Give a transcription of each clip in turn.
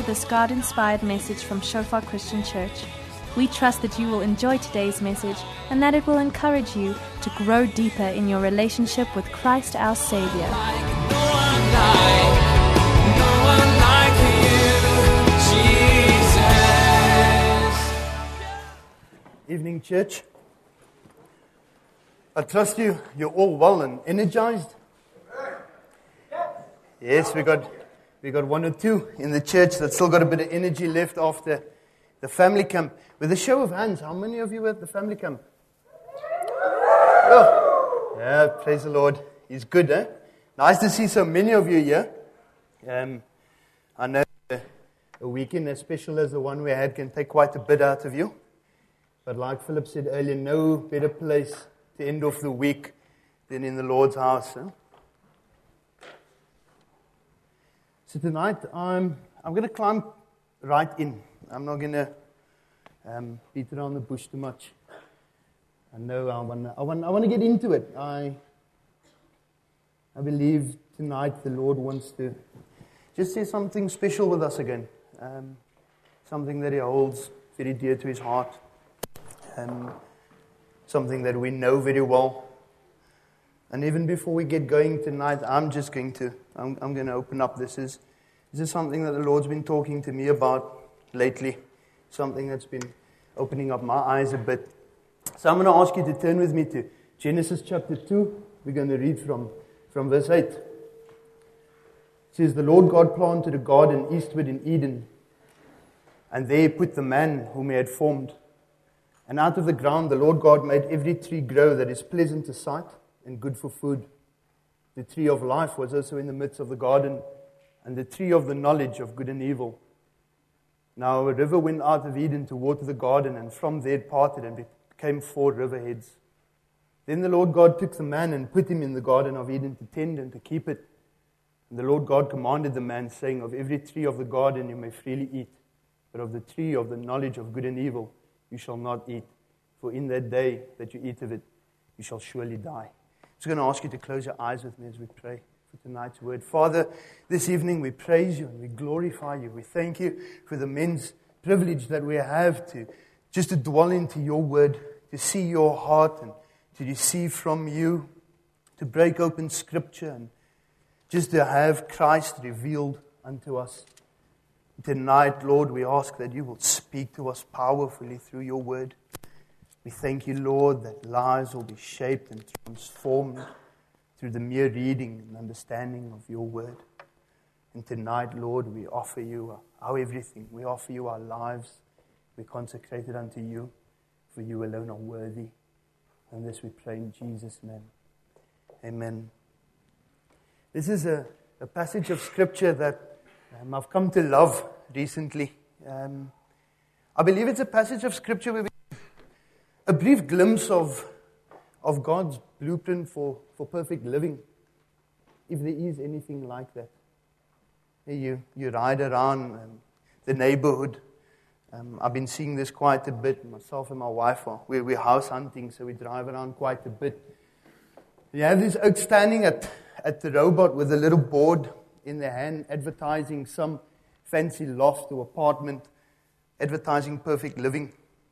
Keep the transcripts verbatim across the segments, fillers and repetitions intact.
this God-inspired message from Shofar Christian Church. We trust that you will enjoy today's message and that it will encourage you to grow deeper in your relationship with Christ our Savior. Evening, church. I trust you, you're all well and energized. Yes, we got we got one or two in the church that still got a bit of energy left after the family camp. With a show of hands, how many of you were at the family camp? Oh, yeah, praise the Lord. He's good, eh? Nice to see so many of you here. Um, I know a, a weekend as special as the one we had can take quite a bit out of you. But like Philip said earlier, no better place to end off the week than in the Lord's house. Huh? So tonight, I'm I'm going to climb right in. I'm not going to um, beat around the bush too much. I know I want I want I want to get into it. I I believe tonight the Lord wants to just say something special with us again. Um, something that He holds very dear to His heart. Um, something that we know very well. And even before we get going tonight, I'm just going to, I'm, I'm going to open up. This is, this is something that the Lord's been talking to me about lately. Something that's been opening up my eyes a bit. So I'm going to ask you to turn with me to Genesis chapter two. We're going to read from, from verse eight. It says, "The Lord God planted a garden eastward in Eden, and there He put the man whom He had formed. And out of the ground the Lord God made every tree grow that is pleasant to sight and good for food. The tree of life was also in the midst of the garden, and the tree of the knowledge of good and evil. Now a river went out of Eden to water the garden, and from there it parted and became four riverheads. Then the Lord God took the man and put him in the garden of Eden to tend and to keep it. And the Lord God commanded the man, saying, Of every tree of the garden you may freely eat, but of the tree of the knowledge of good and evil you shall not eat, for in that day that you eat of it, you shall surely die." I'm just going to ask you to close your eyes with me as we pray for tonight's word. Father, this evening we praise you and we glorify you. We thank you for the men's privilege that we have to just to dwell into your word, to see your heart and to receive from you, to break open scripture and just to have Christ revealed unto us. Tonight, Lord, we ask that you will speak to us powerfully through your word. We thank you, Lord, that lives will be shaped and transformed through the mere reading and understanding of your word. And tonight, Lord, we offer you our everything. We offer you our lives. We consecrate it unto you, for you alone are worthy. And this we pray in Jesus' name. Amen. This is a, a passage of scripture that Um, I've come to love recently. Um, I believe it's a passage of scripture where we a brief glimpse of of God's blueprint for, for perfect living, if there is anything like that. You you ride around um, the neighborhood. Um, I've been seeing this quite a bit. Myself and my wife are we're, we're house hunting, so we drive around quite a bit. You have this oak standing at at the robot with a little board in their hand, advertising some fancy loft or apartment, advertising perfect living.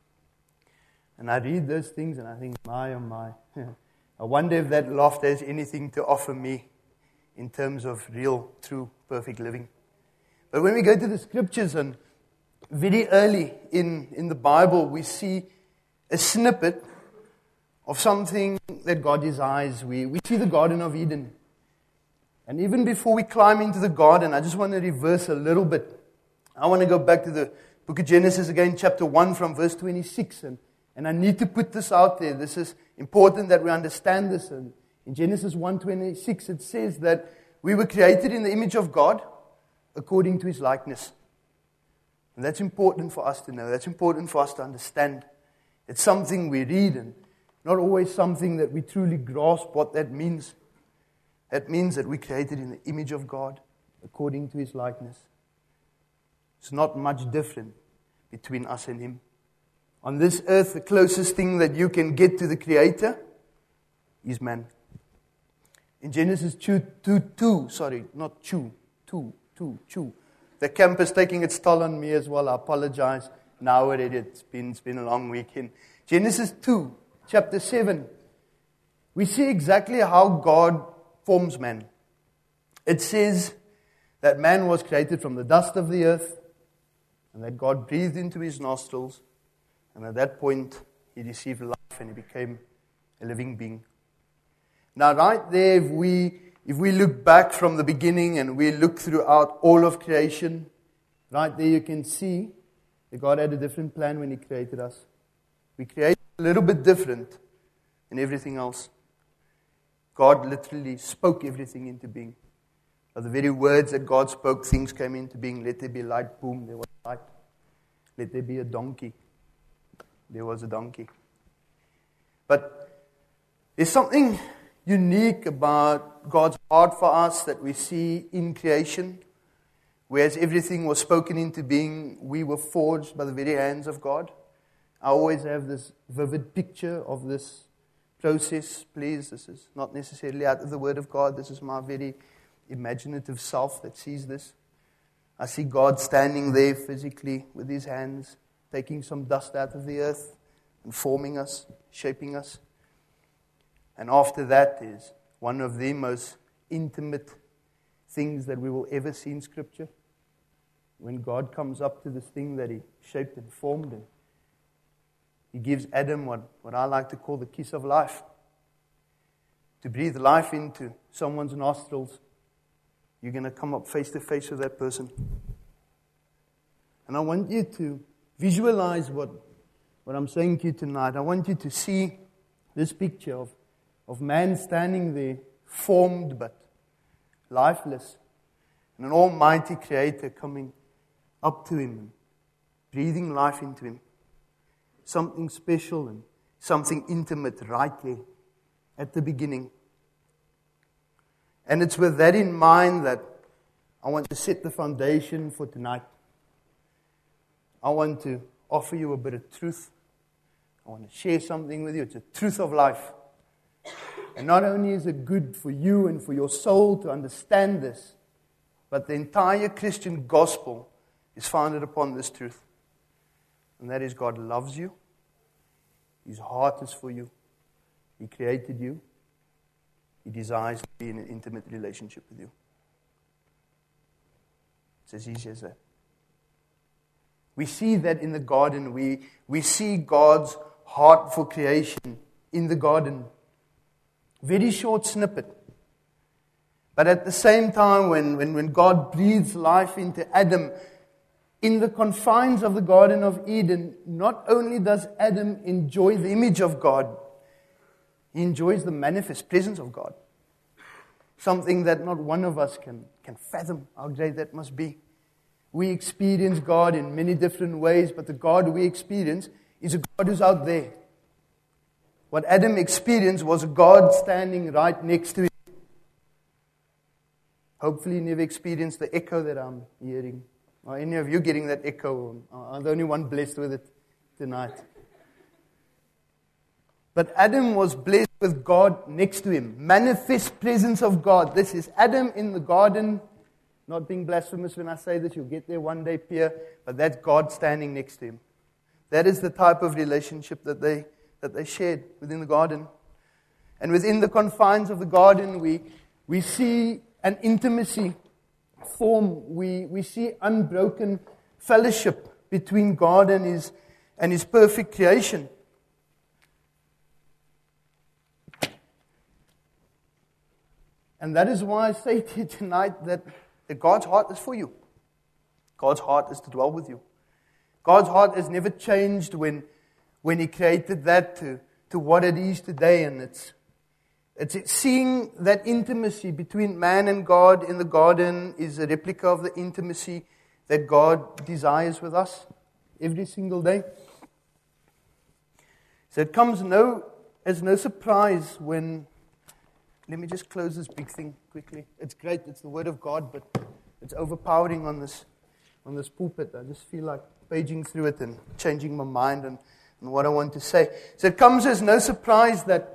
And I read those things and I think, my, oh my, I wonder if that loft has anything to offer me in terms of real, true, perfect living. But when we go to the scriptures, and very early in, in the Bible, we see a snippet of something that God desires. We, we see the Garden of Eden. And even before we climb into the garden, I just want to reverse a little bit. I want to go back to the book of Genesis again, chapter one from verse twenty-six. And, and I need to put this out there. This is important that we understand this. And in Genesis one twenty-six, it says that we were created in the image of God according to His likeness. And that's important for us to know. That's important for us to understand. It's something we read and not always something that we truly grasp what that means. That means that we're created in the image of God, according to His likeness. It's not much different between us and Him. On this earth, the closest thing that you can get to the Creator is man. In Genesis two, two, two sorry, not two, two, two, two. The camp is taking its toll on me as well. I apologize. Now already, it's been, it's been a long weekend. Genesis two, chapter seven. We see exactly how God forms man. It says that man was created from the dust of the earth, and that God breathed into his nostrils, and at that point, he received life and he became a living being. Now, right there, if we, if we look back from the beginning and we look throughout all of creation, right there you can see that God had a different plan when He created us. We created a little bit different than everything else. God literally spoke everything into being. By the very words that God spoke, things came into being. Let there be light, boom, there was light. Let there be a donkey. There was a donkey. But there's something unique about God's heart for us that we see in creation. Whereas everything was spoken into being, we were forged by the very hands of God. I always have this vivid picture of this process. Please, this is not necessarily out of the Word of God. This is my very imaginative self that sees this. I see God standing there physically with His hands, taking some dust out of the earth and forming us, shaping us. And after that is one of the most intimate things that we will ever see in Scripture. When God comes up to this thing that He shaped and formed, and He gives Adam what, what I like to call the kiss of life. To breathe life into someone's nostrils, you're going to come up face to face with that person. And I want you to visualize what, what I'm saying to you tonight. I want you to see this picture of, of man standing there, formed but lifeless, and an almighty Creator coming up to him and breathing life into him. Something special and something intimate right there at the beginning. And it's with that in mind that I want to set the foundation for tonight. I want to offer you a bit of truth. I want to share something with you. It's a truth of life. And not only is it good for you and for your soul to understand this, but the entire Christian gospel is founded upon this truth. And that is, God loves you. His heart is for you. He created you. He desires to be in an intimate relationship with you. It's as easy as that. We see that in the garden. We, we see God's heart for creation in the garden. Very short snippet. But at the same time, when, when, when God breathes life into Adam, in the confines of the Garden of Eden, not only does Adam enjoy the image of God, he enjoys the manifest presence of God. Something that not one of us can, can fathom how great that must be. We experience God in many different ways, but the God we experience is a God who's out there. What Adam experienced was a God standing right next to him. Hopefully you never experienced the echo that I'm hearing. Are any of you getting that echo? I'm the only one blessed with it tonight. But Adam was blessed with God next to him. Manifest presence of God. This is Adam in the garden. Not being blasphemous when I say this. You'll get there one day, Pierre. But that's God standing next to him. That is the type of relationship that they that they shared within the garden. And within the confines of the garden, we we see an intimacy form. We we see unbroken fellowship between God and His and His perfect creation. And that is why I say to you tonight that, that God's heart is for you. God's heart is to dwell with you. God's heart has never changed when when He created that to, to what it is today. And it's It's seeing that intimacy between man and God in the garden is a replica of the intimacy that God desires with us every single day. So it comes no as no surprise when, let me just close this big thing quickly. It's great, it's the Word of God, but it's overpowering on this on this pulpit. I just feel like paging through it and changing my mind and, and what I want to say. So it comes as no surprise that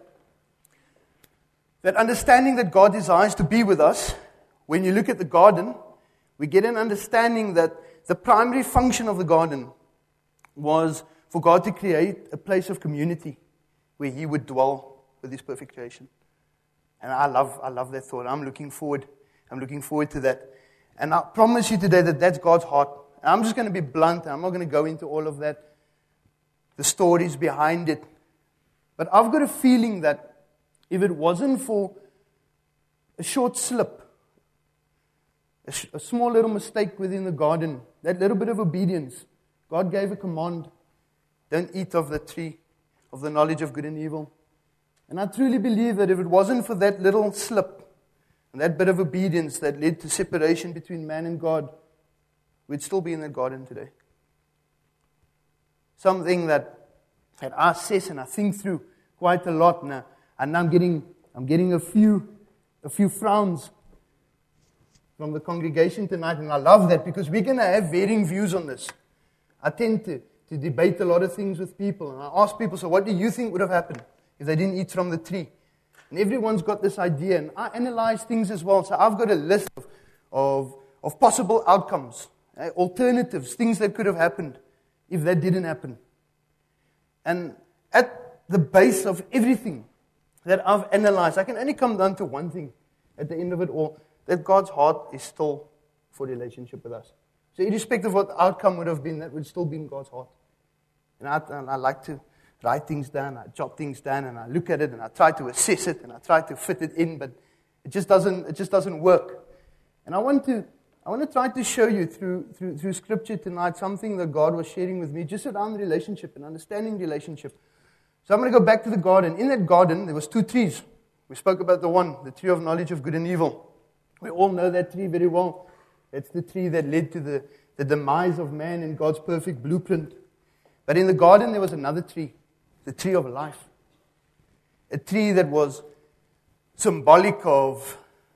That understanding that God desires to be with us, when you look at the garden, we get an understanding that the primary function of the garden was for God to create a place of community where He would dwell with His perfect creation. And I love, I love that thought. I'm looking forward. I'm looking forward to that. And I promise you today that that's God's heart. And I'm just going to be blunt. I'm not going to go into all of that, the stories behind it. But I've got a feeling that if it wasn't for a short slip, a, sh- a small little mistake within the garden, that little bit of obedience, God gave a command, don't eat of the tree of the knowledge of good and evil. And I truly believe that if it wasn't for that little slip, and that bit of obedience that led to separation between man and God, we'd still be in that garden today. Something that, that I assess and I think through quite a lot now, and I'm getting I'm getting a few a few frowns from the congregation tonight, and I love that because we're going to have varying views on this. I tend to, to debate a lot of things with people, and I ask people, so what do you think would have happened if they didn't eat from the tree? And everyone's got this idea, and I analyze things as well. So I've got a list of, of, of possible outcomes, eh, alternatives, things that could have happened if that didn't happen. And at the base of everything that I've analyzed, I can only come down to one thing at the end of it all, that God's heart is still for relationship with us. So irrespective of what the outcome would have been, that would still be in God's heart. And I, and I like to write things down, I jot things down, and I look at it, and I try to assess it, and I try to fit it in, but it just doesn't, it just doesn't work. And I want to, I want to try to show you through, through, through Scripture tonight something that God was sharing with me, just around relationship and understanding relationship. So I'm going to go back to the garden. In that garden, there was two trees. We spoke about the one, the tree of knowledge of good and evil. We all know that tree very well. It's the tree that led to the, the demise of man in God's perfect blueprint. But in the garden, there was another tree, the tree of life. A tree that was symbolic of,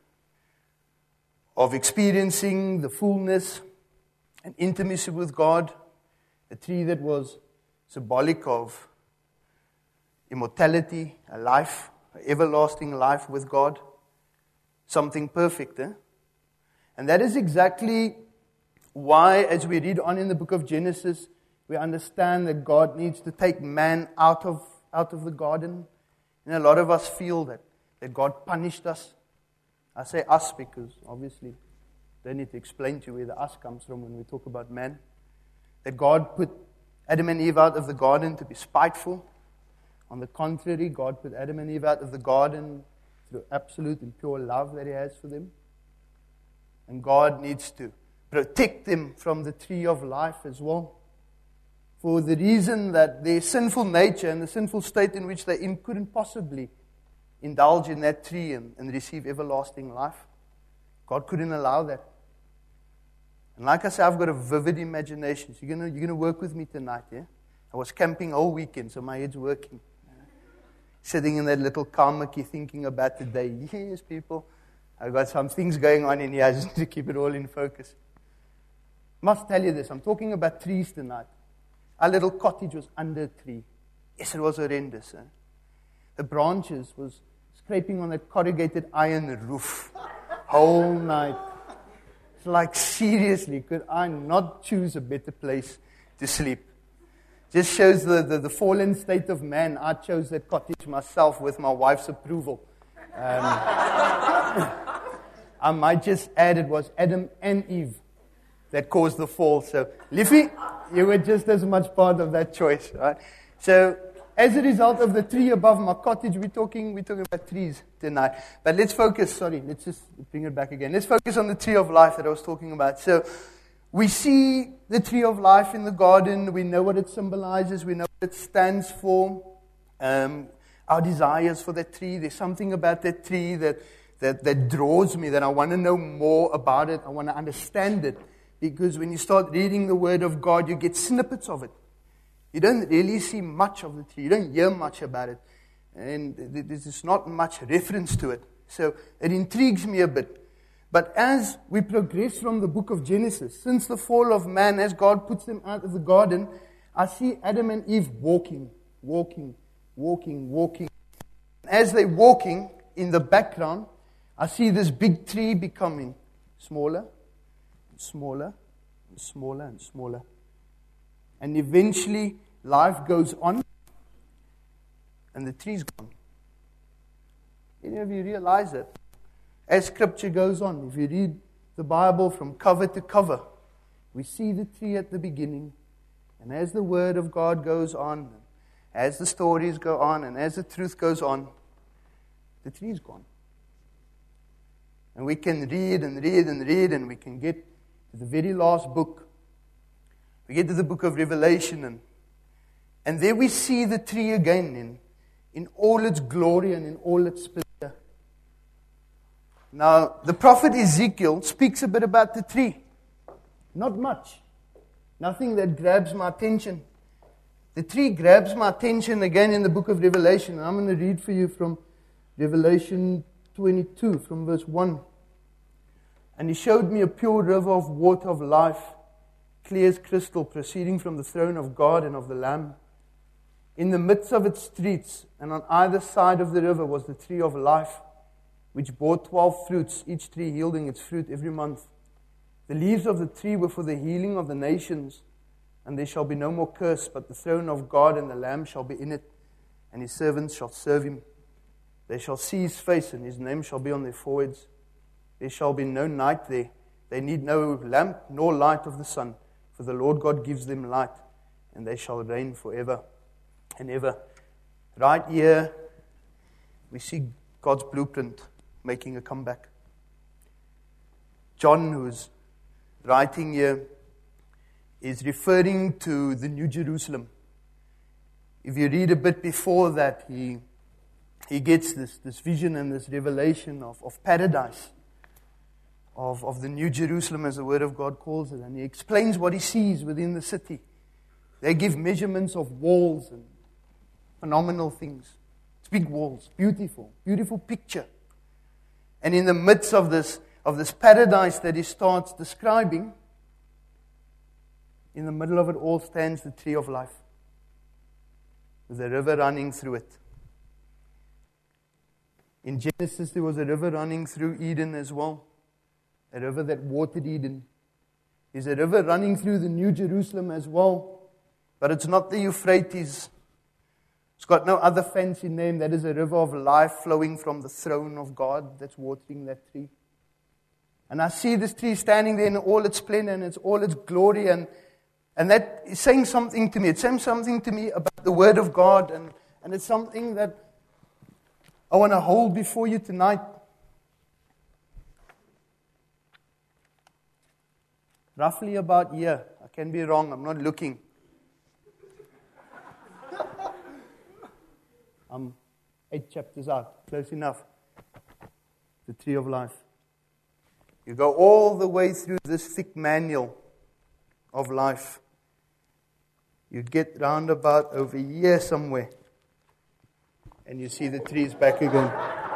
of experiencing the fullness and intimacy with God. A tree that was symbolic of immortality, a life, an everlasting life with God. Something perfect, eh? And that is exactly why, as we read on in the book of Genesis, we understand that God needs to take man out of out of the garden. And a lot of us feel that, that God punished us. I say us because obviously they need to explain to you where the us comes from when we talk about man. That God put Adam and Eve out of the garden to be spiteful. On the contrary, God put Adam and Eve out of the garden through absolute and pure love that He has for them. And God needs to protect them from the tree of life as well. For the reason that their sinful nature and the sinful state in which they're in couldn't possibly indulge in that tree and, and receive everlasting life. God couldn't allow that. And like I said, I've got a vivid imagination. So you're going you're gonna work with me tonight, yeah? I was camping all weekend, so my head's working. Sitting in that little karmaki thinking about the day. Yes, people, I've got some things going on in here. I just need to keep it all in focus. Must tell you this. I'm talking about trees tonight. Our little cottage was under a tree. Yes, it was horrendous. Eh? The branches was scraping on that corrugated iron roof whole night. It's like, seriously, could I not choose a better place to sleep? Just shows the, the, the fallen state of man. I chose that cottage myself with my wife's approval. Um, I might just add it was Adam and Eve that caused the fall. So, Liffy, you were just as much part of that choice, right? So, as a result of the tree above my cottage, we're talking, we're talking about trees tonight. But let's focus, sorry, let's just bring it back again. Let's focus on the tree of life that I was talking about. So, we see the tree of life in the garden. We know what it symbolizes. We know what it stands for. Um, our desires for that tree. There's something about that tree that, that, that draws me, that I want to know more about it. I want to understand it. Because when you start reading the Word of God, you get snippets of it. You don't really see much of the tree. You don't hear much about it. And there's not much reference to it. So it intrigues me a bit. But as we progress from the book of Genesis, since the fall of man, as God puts them out of the garden, I see Adam and Eve walking, walking, walking, walking. As they're walking, in the background, I see this big tree becoming smaller, smaller, and smaller, and smaller. And eventually, life goes on, and the tree's gone. Any of you realize that? As Scripture goes on, if you read the Bible from cover to cover, we see the tree at the beginning, and as the Word of God goes on, as the stories go on, and as the truth goes on, the tree's gone. And we can read and read and read, and we can get to the very last book. We get to the book of Revelation, and, and there we see the tree again in, in all its glory and in all its splendor. Now, the prophet Ezekiel speaks a bit about the tree. Not much. Nothing that grabs my attention. The tree grabs my attention again in the book of Revelation. I'm going to read for you from Revelation twenty-two, from verse one. And he showed me a pure river of water of life, clear as crystal, proceeding from the throne of God and of the Lamb. In the midst of its streets, and on either side of the river, was the tree of life, which bore twelve fruits, each tree yielding its fruit every month. The leaves of the tree were for the healing of the nations, and there shall be no more curse, but the throne of God and the Lamb shall be in it, and his servants shall serve him. They shall see his face, and his name shall be on their foreheads. There shall be no night there. They need no lamp nor light of the sun, for the Lord God gives them light, and they shall reign forever and ever. Right here, we see God's blueprint making a comeback. John, who's writing here, is referring to the New Jerusalem. If you read a bit before that, he he gets this, this vision and this revelation of, of paradise, of, of the New Jerusalem, as the Word of God calls it, and he explains what he sees within the city. They give measurements of walls and phenomenal things. It's big walls, beautiful, beautiful picture. And in the midst of this of this paradise that he starts describing, in the middle of it all stands the tree of life, with a river running through it. In Genesis, there was a river running through Eden as well, a river that watered Eden. There's a river running through the New Jerusalem as well, but it's not the Euphrates. It's got no other fancy name. That is a river of life flowing from the throne of God that's watering that tree. And I see this tree standing there in all its splendor and its all its glory, and and that is saying something to me. It's saying something to me about the Word of God, and, and it's something that I want to hold before you tonight. Roughly about here. I can be wrong. I'm not looking. I'm eight chapters out. Close enough. The tree of life. You go all the way through this thick manual of life. You get round about over here somewhere, and you see the trees back again.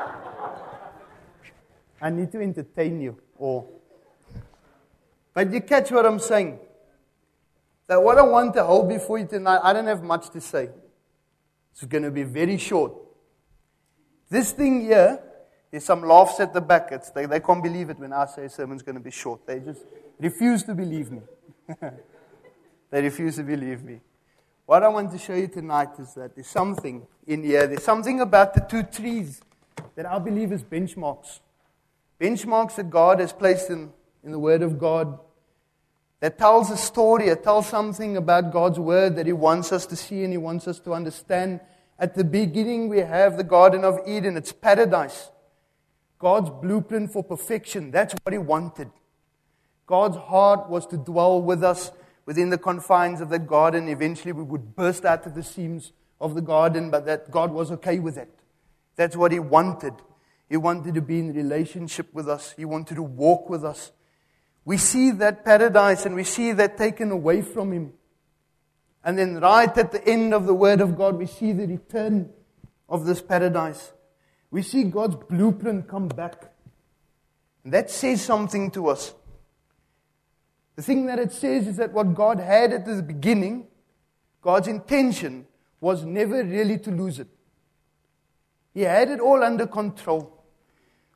I need to entertain you all. But you catch what I'm saying? That what I want to hold before you tonight, I don't have much to say. It's going to be very short. This thing here, there's some laughs at the back. It's, they, they can't believe it when I say a sermon's going to be short. They just refuse to believe me. They refuse to believe me. What I want to show you tonight is that there's something in here. There's something about the two trees that I believe is benchmarks. Benchmarks that God has placed in, in the Word of God, that tells a story, it tells something about God's Word that He wants us to see and He wants us to understand. At the beginning we have the Garden of Eden. It's paradise. God's blueprint for perfection. That's what He wanted. God's heart was to dwell with us within the confines of that garden. Eventually we would burst out of the seams of the garden, but that God was okay with it. That's what He wanted. He wanted to be in relationship with us. He wanted to walk with us. We see that paradise and we see that taken away from Him. And then right at the end of the Word of God, we see the return of this paradise. We see God's blueprint come back. And that says something to us. The thing that it says is that what God had at the beginning, God's intention was never really to lose it. He had it all under control.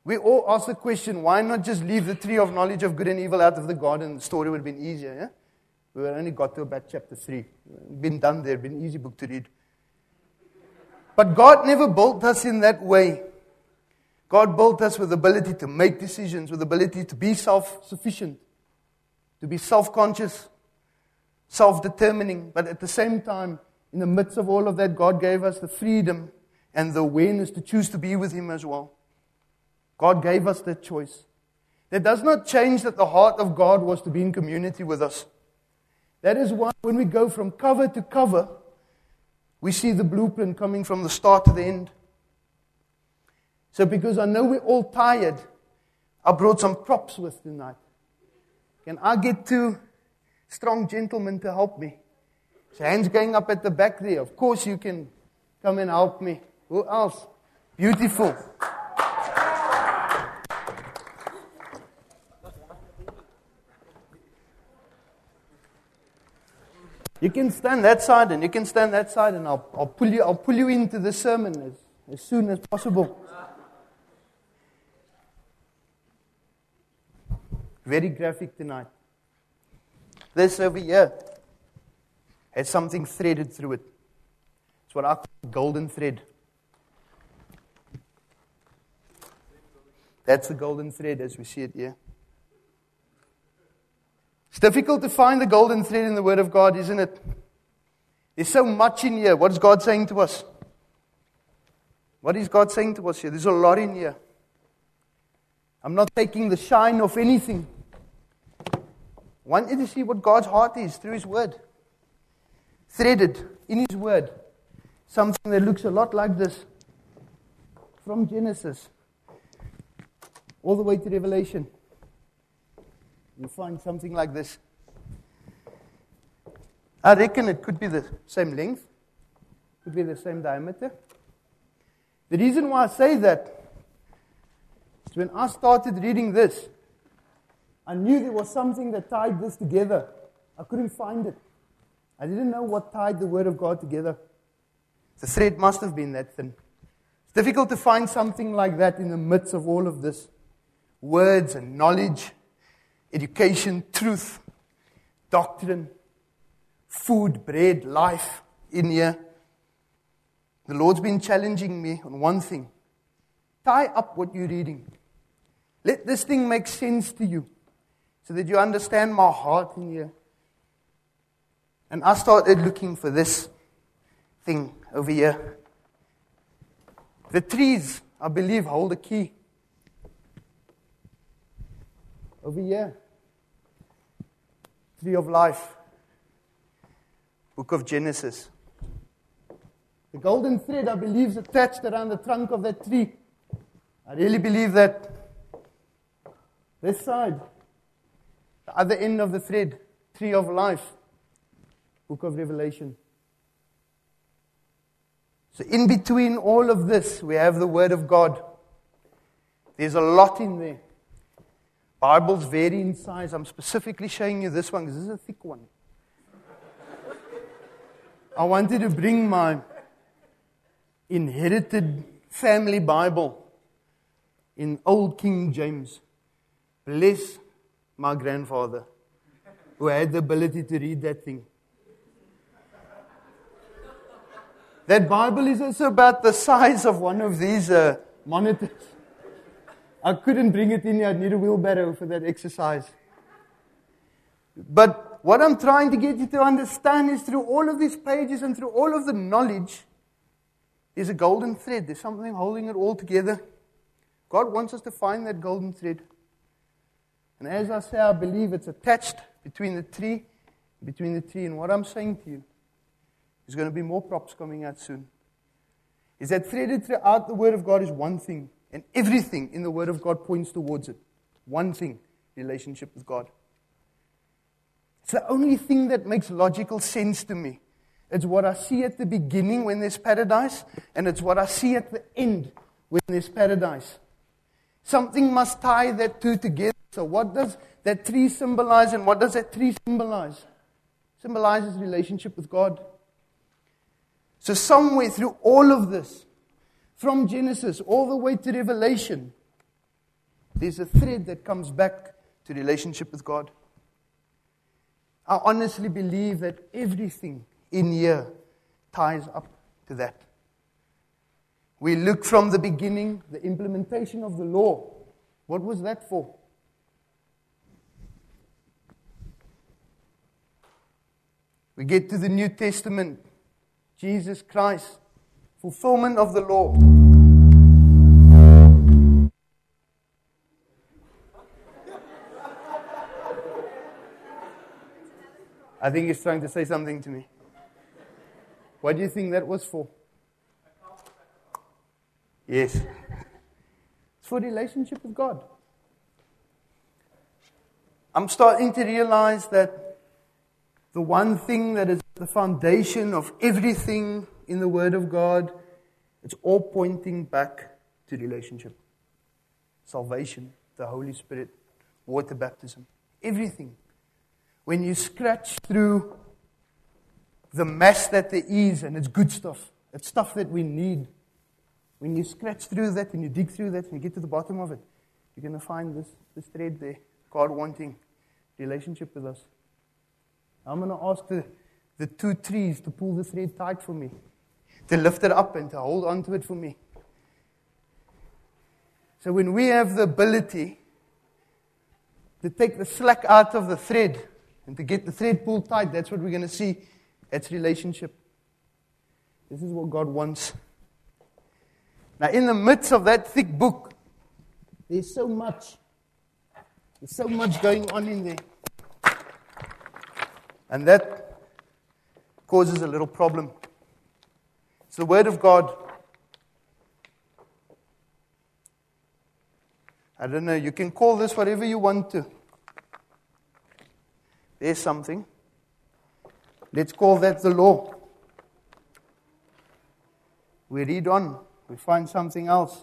We all ask the question, why not just leave the tree of knowledge of good and evil out of the garden? The story would have been easier, yeah? We only got to about chapter three. Been done there, been an easy book to read. But God never built us in that way. God built us with the ability to make decisions, with the ability to be self-sufficient, to be self-conscious, self-determining. But at the same time, in the midst of all of that, God gave us the freedom and the awareness to choose to be with Him as well. God gave us that choice. That does not change that the heart of God was to be in community with us. That is why when we go from cover to cover, we see the blueprint coming from the start to the end. So because I know we're all tired, I brought some props with tonight. Can I get two strong gentlemen to help me? So hands going up at the back there. Of course you can come and help me. Who else? Beautiful. You can stand that side and you can stand that side, and I'll, I'll pull you. I'll pull you into the sermon as, as soon as possible. Very graphic tonight. This over here has something threaded through it. It's what I call golden thread. That's the golden thread as we see it here. It's difficult to find the golden thread in the Word of God, isn't it? There's so much in here. What is God saying to us? What is God saying to us here? There's a lot in here. I'm not taking the shine off anything. I want you to see what God's heart is through His Word. Threaded in His Word. Something that looks a lot like this. From Genesis all the way to Revelation. You find something like this. I reckon it could be the same length. Could be the same diameter. The reason why I say that is when I started reading this, I knew there was something that tied this together. I couldn't find it. I didn't know what tied the Word of God together. The thread must have been that thin. It's difficult to find something like that in the midst of all of this. Words and knowledge, education, truth, doctrine, food, bread, life in here. The Lord's been challenging me on one thing. Tie up what you're reading. Let this thing make sense to you so that you understand my heart in here. And I started looking for this thing over here. The trees, I believe, hold a key. Over here. Tree of life. Book of Genesis. The golden thread, I believe, is attached around the trunk of that tree. I really believe that. This side. The other end of the thread. Tree of life. Book of Revelation. So in between all of this, we have the Word of God. There's a lot in there. Bibles vary in size. I'm specifically showing you this one because this is a thick one. I wanted to bring my inherited family Bible in Old King James. Bless my grandfather who had the ability to read that thing. That Bible is also about the size of one of these uh, monitors. I couldn't bring it in here. I'd need a wheelbarrow for that exercise. But what I'm trying to get you to understand is through all of these pages and through all of the knowledge, there's a golden thread. There's something holding it all together. God wants us to find that golden thread. And as I say, I believe it's attached between the tree, between the tree and what I'm saying to you. There's going to be more props coming out soon. Is that threaded throughout the Word of God is one thing. And everything in the Word of God points towards it. One thing, relationship with God. It's the only thing that makes logical sense to me. It's what I see at the beginning when there's paradise, and it's what I see at the end when there's paradise. Something must tie that two together. So what does that tree symbolize, and what does that tree symbolize? It symbolizes relationship with God. So somewhere through all of this, from Genesis all the way to Revelation, There's a thread that comes back to relationship with God. I honestly believe that everything in here ties up to that. We look from the beginning, the implementation of the law. What was that for? We get to the New Testament, Jesus Christ, fulfillment of the law. I think he's trying to say something to me. What do you think that was for? Yes. It's for relationship with God. I'm starting to realize that the one thing that is the foundation of everything in the Word of God, it's all pointing back to relationship. Salvation, the Holy Spirit, water baptism, everything. When you scratch through the mess that there is, and it's good stuff, it's stuff that we need. When you scratch through that and you dig through that and you get to the bottom of it, you're going to find this, this thread there. God wanting relationship with us. I'm going to ask the, the two trees to pull the thread tight for me, to lift it up and to hold on to it for me. So when we have the ability to take the slack out of the thread and to get the thread pulled tight, that's what we're going to see. That's relationship. This is what God wants. Now, in the midst of that thick book, there's so much. There's so much going on in there. And that causes a little problem. It's the Word of God. I don't know, you can call this whatever you want to. There's something. Let's call that the law. We read on. We find something else.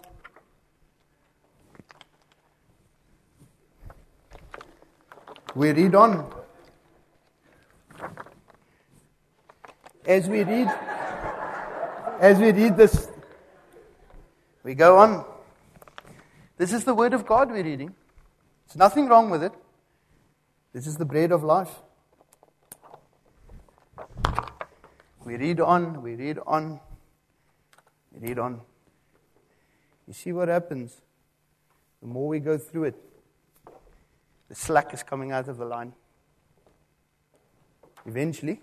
We read on. As we read, as we read this, we go on. This is the Word of God we're reading. There's nothing wrong with it. This is the bread of life. We read on, we read on, we read on. You see what happens? The more we go through it, the slack is coming out of the line. Eventually,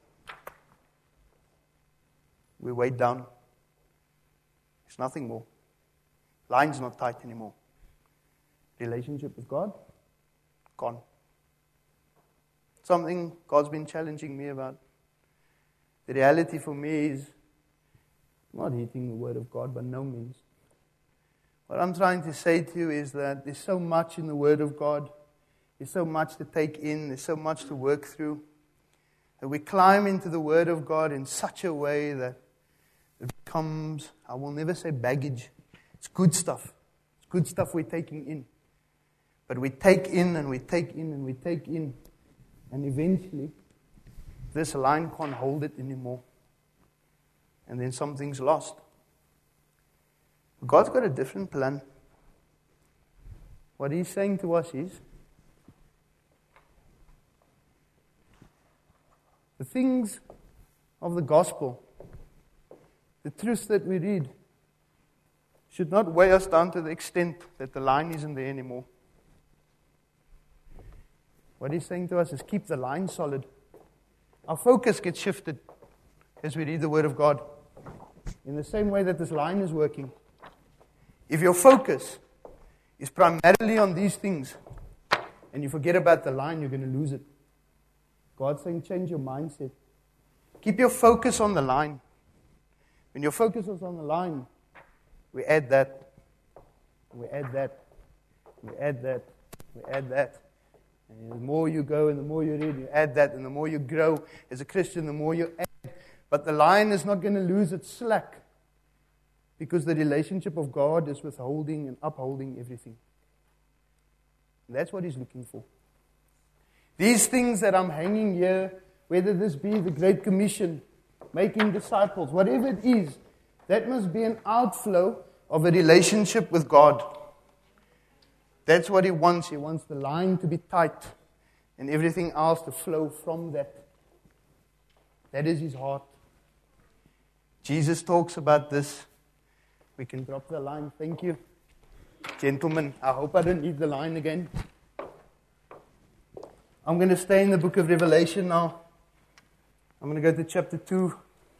we weighed down. There's nothing more. Line's not tight anymore. Relationship with God, gone. Something God's been challenging me about. The reality for me is not hating the Word of God by no means. What I'm trying to say to you is that there's so much in the Word of God. There's so much to take in. There's so much to work through. That we climb into the Word of God in such a way that it becomes, I will never say baggage. It's good stuff. It's good stuff we're taking in. But we take in and we take in and we take in. And eventually, this line can't hold it anymore. And then something's lost. God's got a different plan. What He's saying to us is, the things of the gospel, the truths that we read, should not weigh us down to the extent that the line isn't there anymore. What He's saying to us is keep the line solid. Our focus gets shifted as we read the Word of God. In the same way that this line is working. If your focus is primarily on these things, and you forget about the line, you're going to lose it. God's saying change your mindset. Keep your focus on the line. When your focus is on the line, we add that. We add that. We add that. We add that. And the more you go and the more you read, you add that. And the more you grow as a Christian, the more you add. But the line is not going to lose its slack. Because the relationship of God is withholding and upholding everything. And that's what He's looking for. These things that I'm hanging here, whether this be the Great Commission, making disciples, whatever it is, that must be an outflow of a relationship with God. That's what he wants. He wants the line to be tight and everything else to flow from that. That is his heart. Jesus talks about this. We can drop the line. Thank you. Gentlemen, I hope I don't need the line again. I'm going to stay in the book of Revelation now. I'm going to go to chapter two.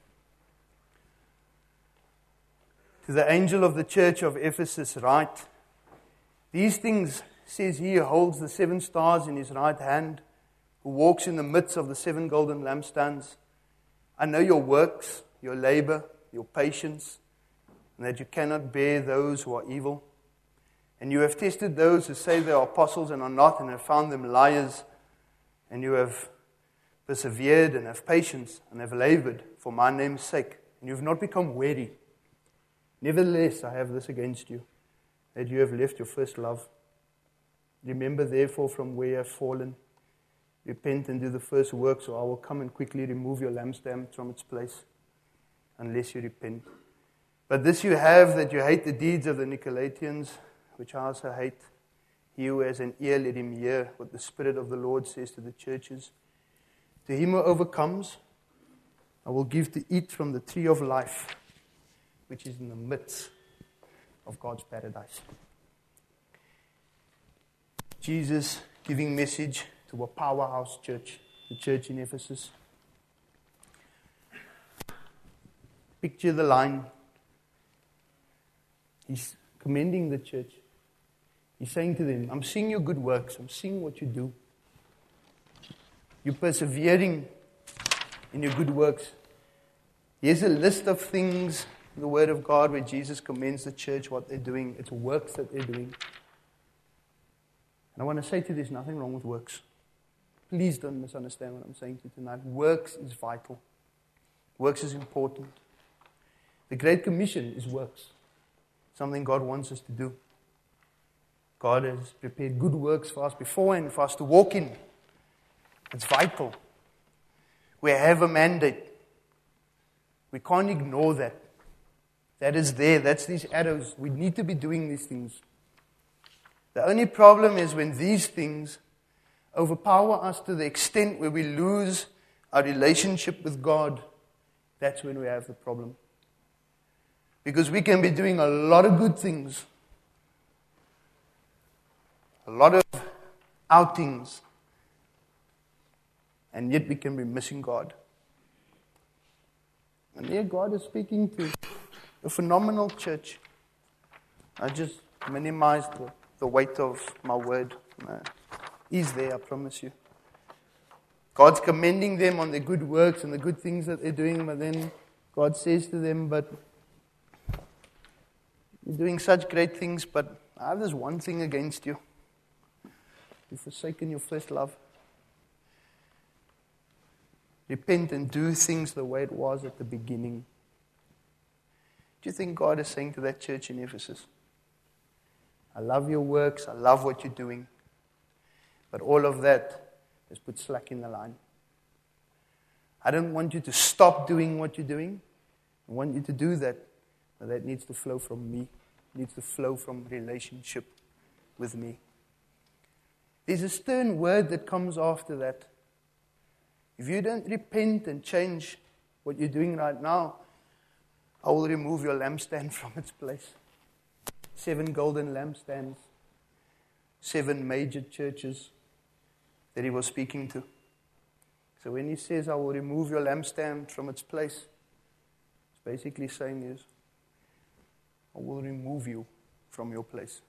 To the angel of the church of Ephesus write, these things says he who holds the seven stars in his right hand, who walks in the midst of the seven golden lampstands. I know your works, your labor, your patience, and that you cannot bear those who are evil. And you have tested those who say they are apostles and are not, and have found them liars. And you have persevered and have patience and have labored for my name's sake. And you have not become weary. Nevertheless, I have this against you, that you have left your first love. Remember therefore from where you have fallen. Repent and do the first works, or I will come and quickly remove your lampstand from its place, unless you repent. But this you have, that you hate the deeds of the Nicolaitans, which I also hate. He who has an ear, let him hear what the Spirit of the Lord says to the churches. To him who overcomes, I will give to eat from the tree of life, which is in the midst of God's paradise. Jesus giving message to a powerhouse church, the church in Ephesus. Picture the line. He's commending the church. He's saying to them, I'm seeing your good works. I'm seeing what you do. You're persevering in your good works. Here's a list of things in the Word of God where Jesus commends the church, what they're doing. It's works that they're doing. And I want to say to you, there's nothing wrong with works. Please don't misunderstand what I'm saying to you tonight. Works is vital. Works is important. The Great Commission is works. Something God wants us to do. God has prepared good works for us beforehand, for us to walk in. It's vital. We have a mandate. We can't ignore that. That is there. That's these arrows. We need to be doing these things. The only problem is when these things overpower us to the extent where we lose our relationship with God. That's when we have the problem. Because we can be doing a lot of good things. A lot of outings. And yet we can be missing God. And here God is speaking to a phenomenal church. I just minimized the, the weight of my word. No. He's there, I promise you. God's commending them on their good works and the good things that they're doing, but then God says to them, but you're doing such great things, but I have this one thing against you. You've forsaken your first love. Repent and do things the way it was at the beginning. Do you think God is saying to that church in Ephesus, I love your works, I love what you're doing, but all of that has put slack in the line. I don't want you to stop doing what you're doing. I want you to do that, but that needs to flow from me. It needs to flow from relationship with me. There's a stern word that comes after that. If you don't repent and change what you're doing right now, I will remove your lampstand from its place. Seven golden lampstands. Seven major churches that he was speaking to. So when he says, I will remove your lampstand from its place, it's basically saying is, I will remove you from your place.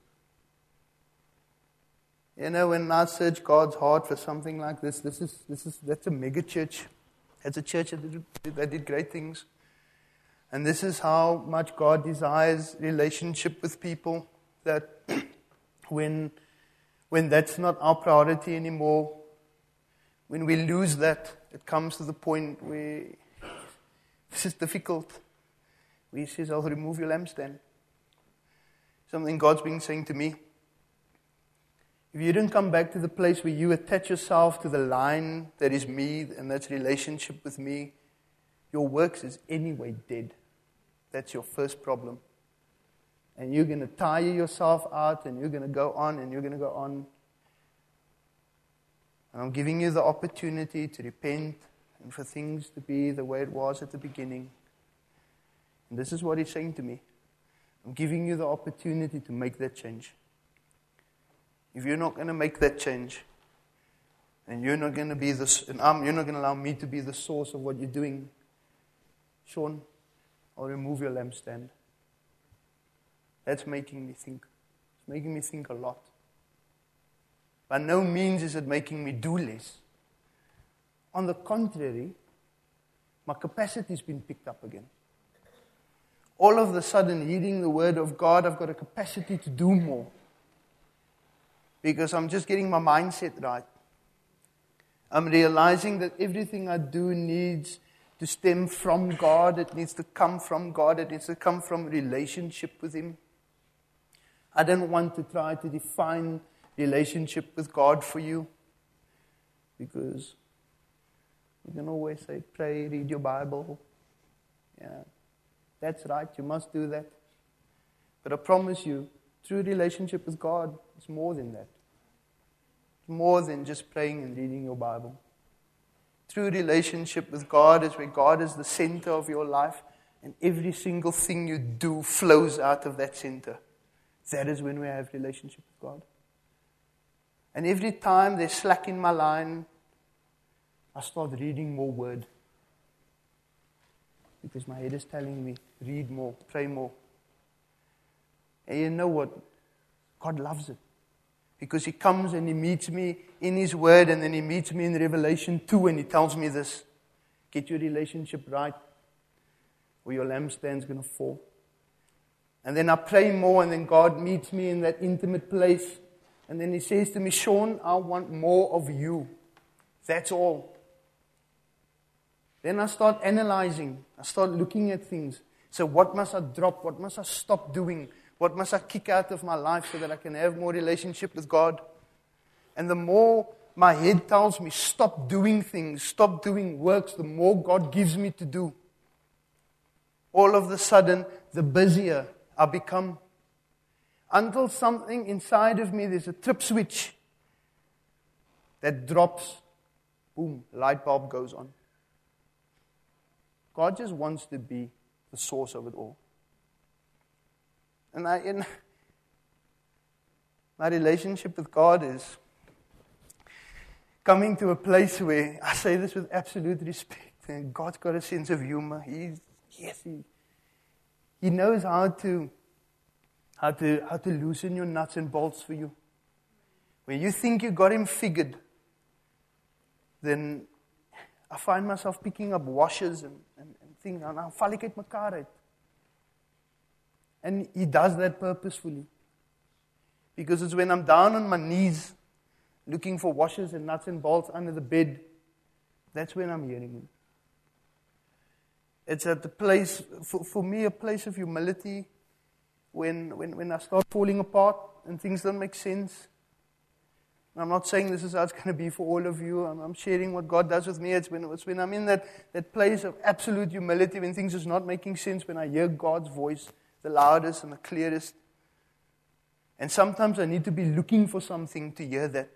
You know, when I search God's heart for something like this, this is this is that's a mega church. That's a church that did, that did great things. And this is how much God desires relationship with people, that when when that's not our priority anymore, when we lose that, it comes to the point where this is difficult. Where he says, I'll remove your lampstand. Something God's been saying to me. If you don't come back to the place where you attach yourself to the line that is me, and that's relationship with me, your works is anyway dead. That's your first problem. and you're going to tire yourself out, and you're going to go on, and you're going to go on. And I'm giving you the opportunity to repent and for things to be the way it was at the beginning. And this is what he's saying to me. I'm giving you the opportunity to make that change. If you're not going to make that change, and you're not going to be the, and I'm, you're not going to allow me to be the source of what you're doing, Sean, I'll remove your lampstand. That's making me think. It's making me think a lot. By no means is it making me do less. On the contrary, my capacity's been picked up again. All of a sudden, hearing the word of God, I've got a capacity to do more. Because I'm just getting my mindset right. I'm realizing that everything I do needs to stem from God. It needs to come from God. It needs to come from relationship with Him. I don't want to try to define relationship with God for you. Because you can always say, pray, read your Bible. Yeah, that's right. You must do that. But I promise you, true relationship with God is more than that. It's more than just praying and reading your Bible. True relationship with God is where God is the center of your life, and every single thing you do flows out of that center. That is when we have relationship with God. And every time there's slack in my line, I start reading more word. Because my head is telling me, read more, pray more. And you know what? God loves it. Because He comes and He meets me in His Word, and then He meets me in Revelation two, and He tells me this. Get your relationship right, or your lampstand's going to fall. And then I pray more, and then God meets me in that intimate place. And then He says to me, Sean, I want more of you. That's all. Then I start analyzing. I start looking at things. So what must I drop? What must I stop doing? What must I kick out of my life so that I can have more relationship with God? And the more my head tells me, stop doing things, stop doing works, the more God gives me to do. All of a sudden, the busier I become. Until something inside of me, there's a trip switch that drops. Boom, light bulb goes on. God just wants to be the source of it all. And I, in my relationship with God is coming to a place where I say this with absolute respect, and God's got a sense of humor. He's yes, he, he knows how to how to how to loosen your nuts and bolts for you. When you think you got Him figured, then I find myself picking up washers and, and, and things, and I'll val ek uit mekaar uit. And He does that purposefully. Because it's when I'm down on my knees, looking for washers and nuts and bolts under the bed, that's when I'm hearing Him. It's at the place, for, for me, a place of humility, when, when, when I start falling apart and things don't make sense. I'm not saying this is how it's going to be for all of you. I'm, I'm sharing what God does with me. It's when, it's when I'm in that, that place of absolute humility, when things is not making sense, when I hear God's voice, the loudest and the clearest. And sometimes I need to be looking for something to hear that.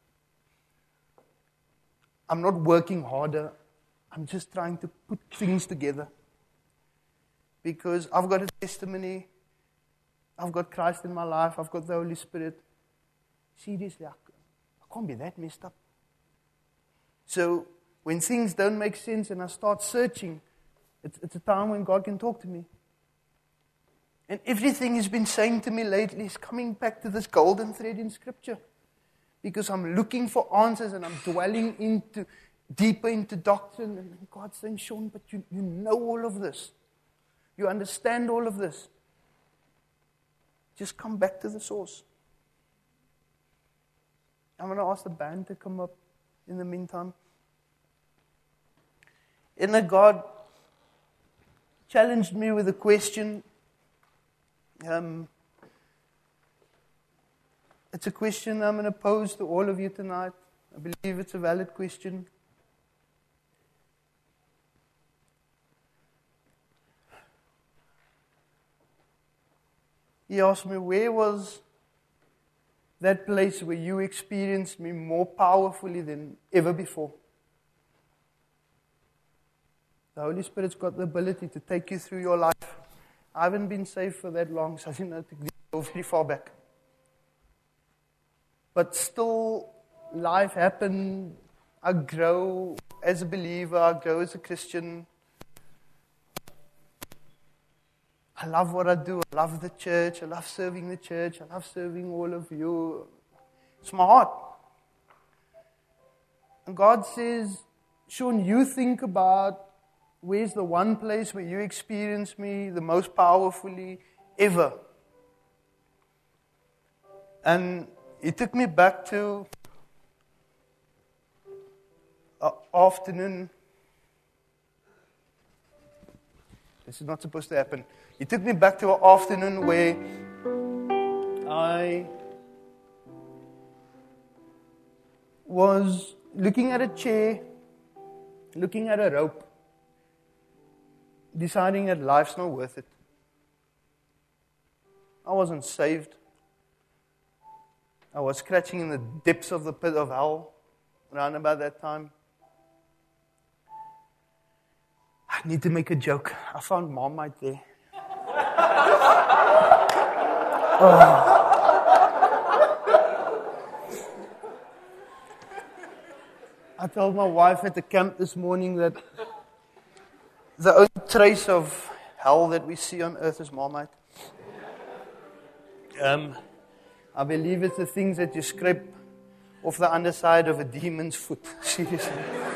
I'm not working harder. I'm just trying to put things together. Because I've got a testimony. I've got Christ in my life. I've got the Holy Spirit. Seriously, I, I can't be that messed up. So when things don't make sense and I start searching, it's, it's a time when God can talk to me. And everything He's been saying to me lately is coming back to this golden thread in Scripture. Because I'm looking for answers and I'm dwelling into deeper into doctrine. And God's saying, Sean, but you, you know all of this. You understand all of this. Just come back to the source. I'm going to ask the band to come up in the meantime. And then God challenged me with a question. Um, it's a question I'm going to pose to all of you tonight. I believe it's a valid question. he asked me, where was that place where you experienced me more powerfully than ever before? The Holy Spirit's got the ability to take you through your life. I haven't been saved for that long, so I didn't know to go very far back. But still, life happened. I grow as a believer. I grow as a Christian. I love what I do. I love the church. I love serving the church. I love serving all of you. It's my heart. And God says, Sean, you think about where's the one place where you experience me the most powerfully ever. And He took me back to an afternoon. This is not supposed to happen. He took me back to an afternoon where I was looking at a chair, looking at a rope, deciding that life's not worth it. I wasn't saved. I was scratching in the depths of the pit of hell around about that time. I need to make a joke. I found Marmite there. Oh. I told my wife at the camp this morning that the only trace of hell that we see on earth is Marmite. Um, I believe it's the things that you scrape off the underside of a demon's foot. Seriously.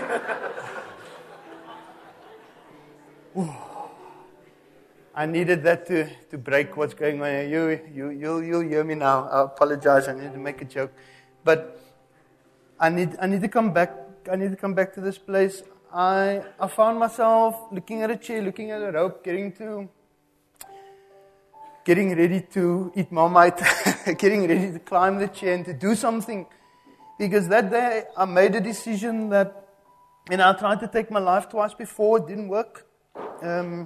I needed that to, to break what's going on here. You, you, you'll, you'll hear me now. I apologize. I need to make a joke. But I need, I need to come back. I need to come back to this place. I, I found myself looking at a chair, looking at a rope, getting to, getting ready to eat Marmite, getting ready to climb the chair and to do something. Because that day I made a decision that, and I tried to take my life twice before, it didn't work. Um,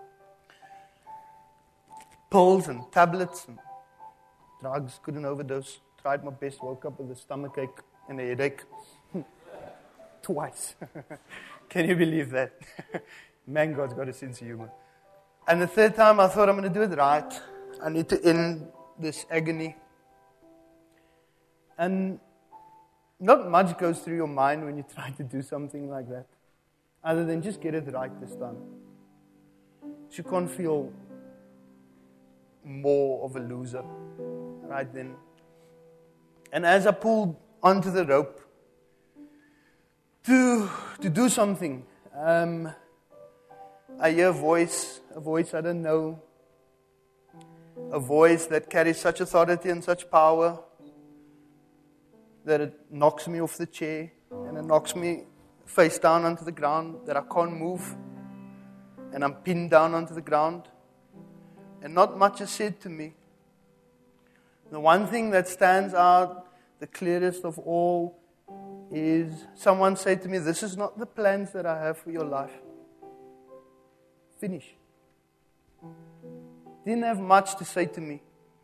pills and tablets and drugs, couldn't overdose. Tried my best, woke up with a stomachache and a headache. Twice. Can you believe that? Man, God's got a sense of humor. And the third time I thought I'm going to do it right. I need to end this agony. And not much goes through your mind when you try to do something like that. Other than just get it right this time. You can't feel more of a loser right then. And as I pulled onto the rope to to do something, um, I hear a voice, a voice I don't know, a voice that carries such authority and such power that it knocks me off the chair and it knocks me face down onto the ground, that I can't move, and I'm pinned down onto the ground, and not much is said to me. The one thing that stands out the clearest of all is someone said to me, "This is not the plans that I have for your life." Finish. Didn't have much to say to me.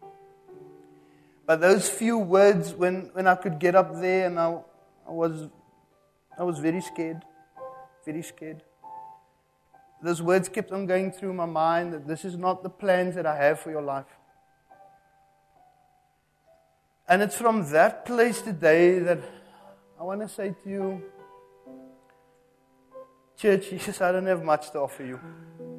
But those few words, when, when I could get up there, and I, I was I was very scared. Very scared. Those words kept on going through my mind, that this is not the plans that I have for your life. And it's from that place today that I want to say to you, church, Jesus, I don't have much to offer you.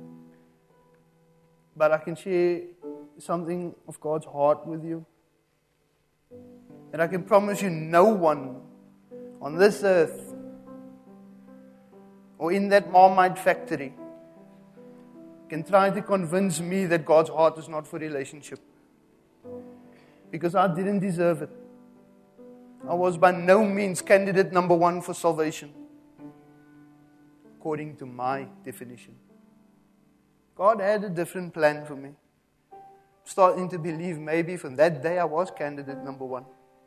But I can share something of God's heart with you. And I can promise you, no one on this earth or in that Marmite factory can try to convince me that God's heart is not for relationship. Because I didn't deserve it. I was by no means candidate number one for salvation, according to my definition. God had a different plan for me. Starting to believe maybe from that day I was candidate number one.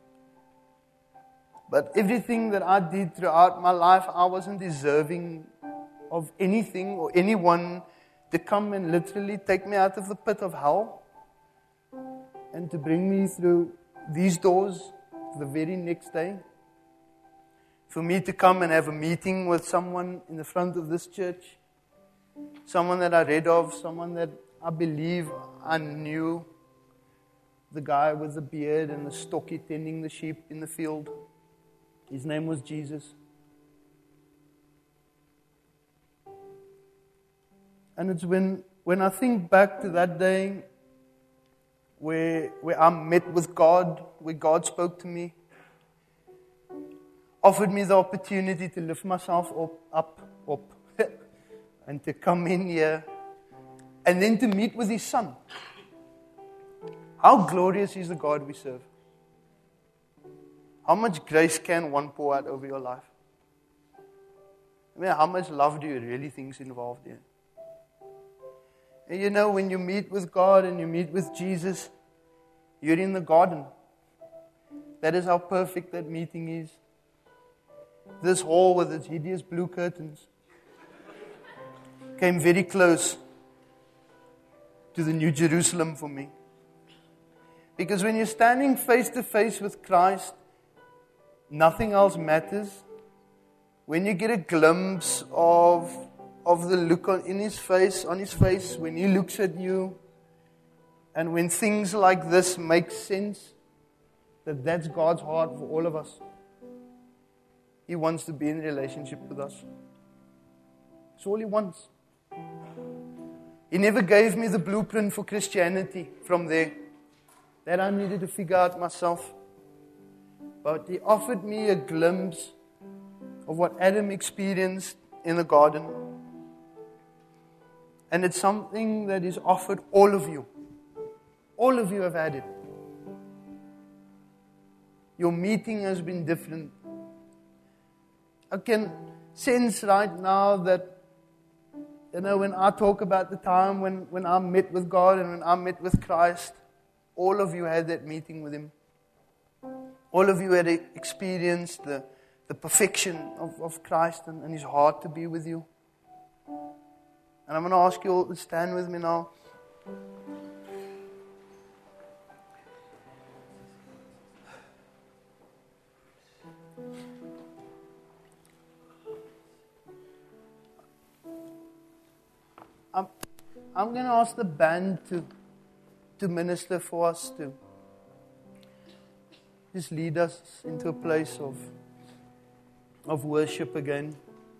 But everything that I did throughout my life, I wasn't deserving of anything or anyone to come and literally take me out of the pit of hell and to bring me through these doors the very next day. For me to come and have a meeting with someone in the front of this church, someone that I read of, someone that I believe I knew, the guy with the beard and the stocky tending the sheep in the field. His name was Jesus. And it's when, when I think back to that day where, where I met with God, where God spoke to me, offered me the opportunity to lift myself up, up, up, and to come in here, and then to meet with His Son. How glorious is the God we serve? How much grace can one pour out over your life? I mean, how much love do you really think is involved here? And you know, when you meet with God and you meet with Jesus, you're in the garden. That is how perfect that meeting is. This hall with its hideous blue curtains came very close to the New Jerusalem for me. Because when you're standing face to face with Christ, nothing else matters. When you get a glimpse of, of the look on, in His face, on His face, when He looks at you, and when things like this make sense, that that's God's heart for all of us. He wants to be in relationship with us. That's all He wants. He never gave me the blueprint for Christianity from there. That I needed to figure out myself. But He offered me a glimpse of what Adam experienced in the garden. And it's something that is offered all of you. All of you have had it. Your meeting has been different. I can sense right now that, you know, when I talk about the time when, when I met with God and when I met with Christ, all of you had that meeting with Him. All of you had experienced the, the perfection of, of Christ and, and His heart to be with you. And I'm going to ask you all to stand with me now. I'm, I'm going to ask the band to, to minister for us, to just lead us into a place of, of worship again.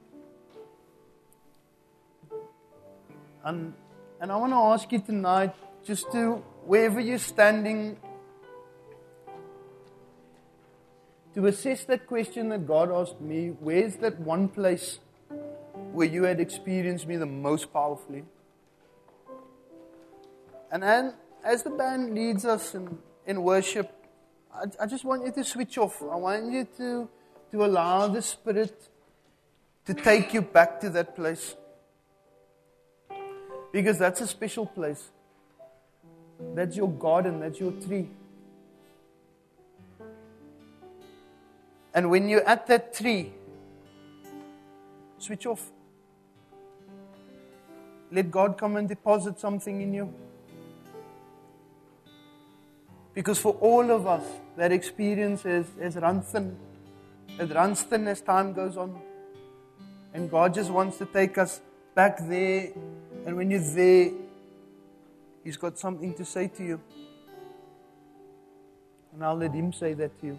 And, and I want to ask you tonight, just to, wherever you're standing, to assess that question that God asked me, where's that one place where you had experienced me the most powerfully? And then, as the band leads us in, in worship, I, I just want you to switch off. I want you to, to allow the Spirit to take you back to that place. Because that's a special place. That's your garden, that's your tree. And when you're at that tree, switch off. Let God come and deposit something in you. Because for all of us, that experience is, is run thin. It runs thin as time goes on. And God just wants to take us back there. And when you're there, He's got something to say to you. And I'll let Him say that to you.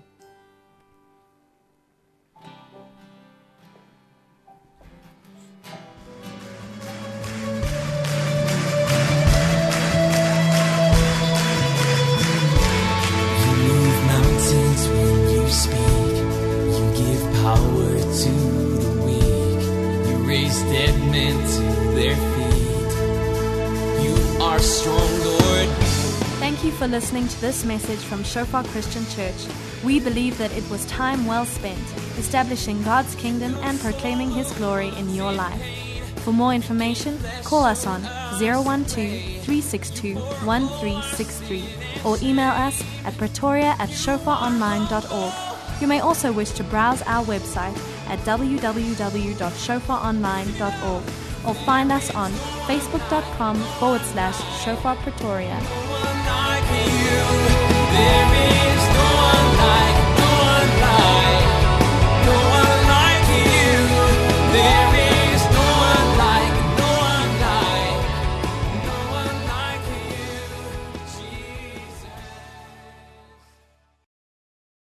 For listening to this message from Shofar Christian Church. We believe that it was time well spent establishing God's kingdom and proclaiming His glory in your life. For more information, call us on zero one two, three six two, one three six three or email us at pretoria at shofar online dot org. You may also wish to browse our website at w w w dot shofar online dot org. or find us on facebook.com forward slash Shofar Pretoria. There is